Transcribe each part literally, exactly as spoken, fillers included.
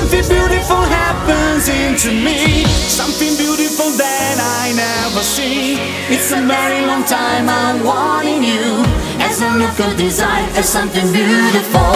Something beautiful happens into me, something beautiful that I never see. It's a very long time I'm wanting you, as a look of desire, as something beautiful.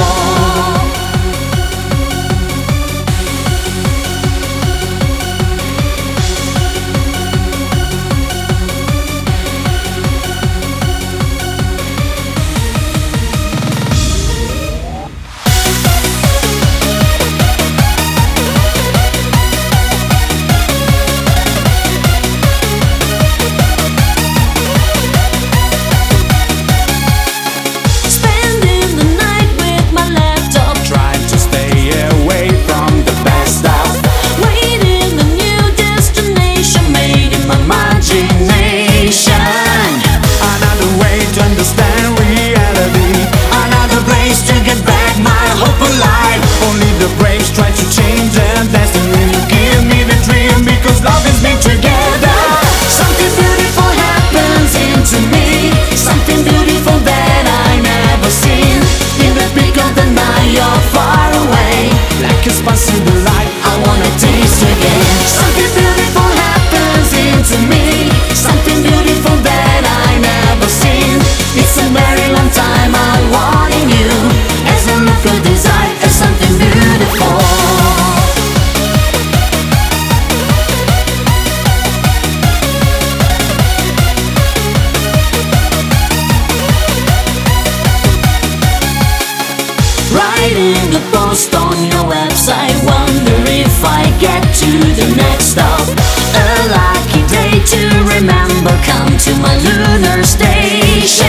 Writing a post on your website, wonder if I get to the next stop. A lucky day to remember, come to my lunar station.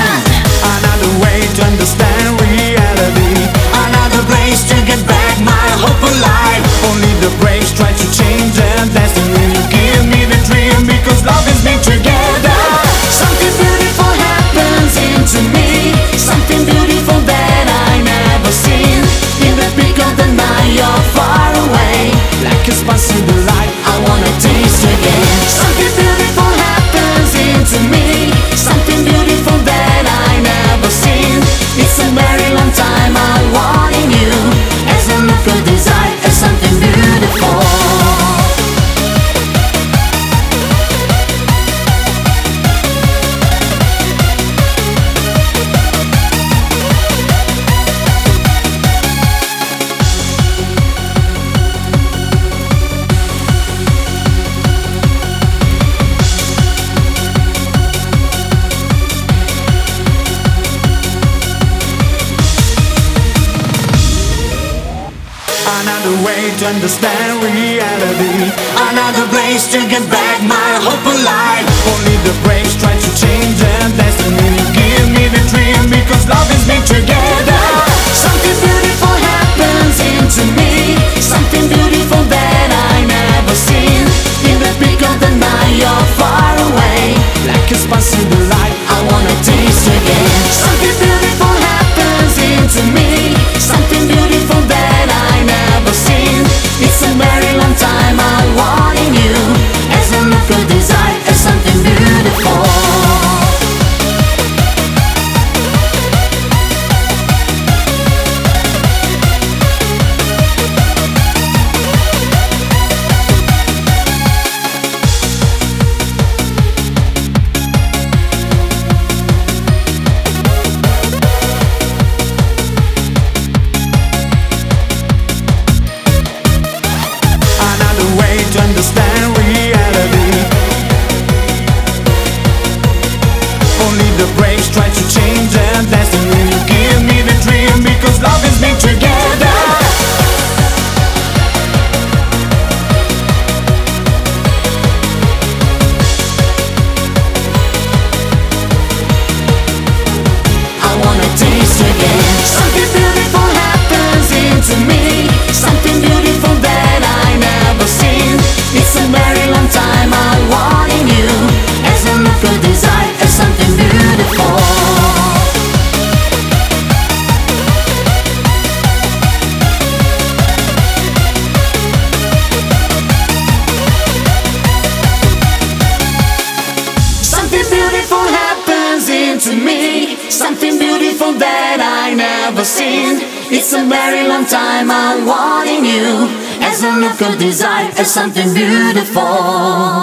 Another way to understand reality, another place to get back my hope alive. Only the brave try to change their destiny. Give me the dream, because love is me together. Something beautiful happens into me, something beautiful that I never seen. In the peak of the night you're far away, like a possible light I wanna taste again. Something beautiful happens into me, something beautiful that I never seen. It's a very long time I'm wanting you, as a look of desire, as something beautiful. Another way to understand reality, another place to get back my hope alive. Only the brave try to change their destiny. Give me the dream, because love is me together. Something beautiful happens into me, something beautiful that I never seen. In the peak of the night you're far away, like a possible light I wanna taste again. Something beautiful happens into me, something beautiful that I never seen. It's a very long time I'm wanting you, as a look of desire, as something beautiful. It's a very long time I'm wanting you. As a look of desire, as something beautiful.